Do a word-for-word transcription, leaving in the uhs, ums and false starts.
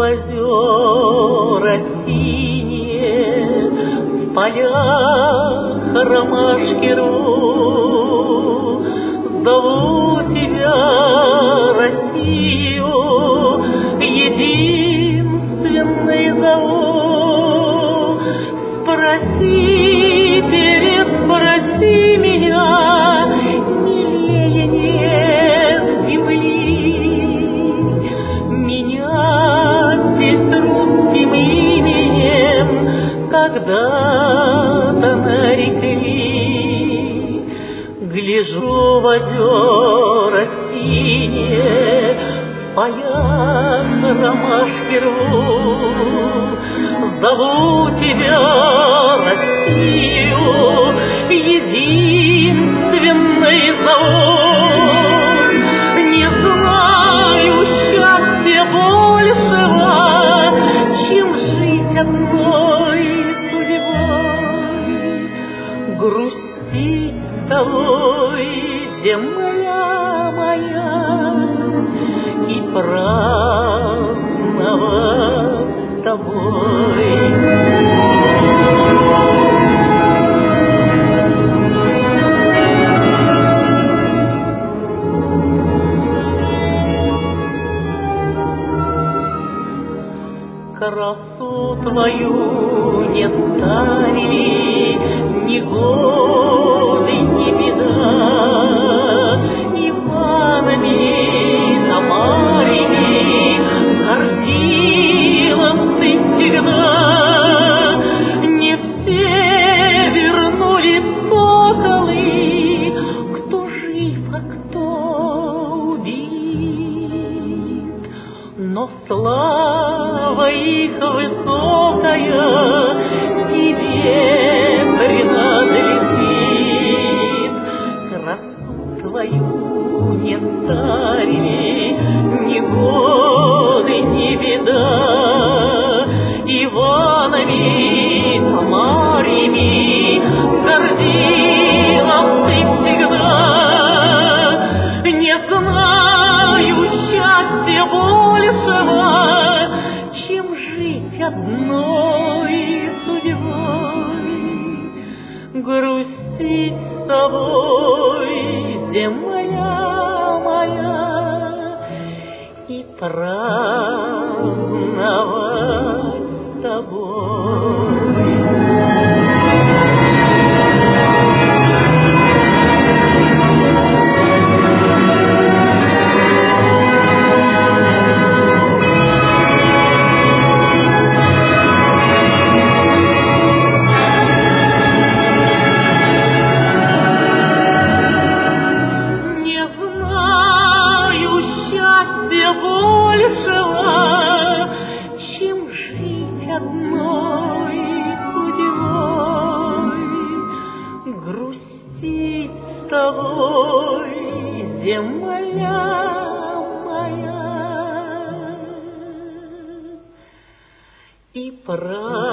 озера синие, в полях ромашки рву. Зову тебя, Россию, единственной зову. Спроси, певец, спроси меня, милее нет земли. Меня здесь русским именем когда-то нарекли. Гляжу в озера синие, в полях ромашки рву. Зову тебя, Россию, единственной зову. Не знаю счастья большего, чем жить одной судьбой. Грустить с тобой, земля моя, и праздновать с тобой. Красу твою не старили ни годы, ни беда. Иванами, Тамарами гордилась ты всегда. Не все вернулись соколы, кто жив, а кто убит. Но слава их высокая тебе принадлежит. Красу твою не старили ни годы, ни беда. Иванами, Тамарами гордилась ты всегда. Не знаю счастья большего, чем жить одной судьбой. Грустить с тобой, земля моя, и праздновать с тобой. Земля моя, и праздновать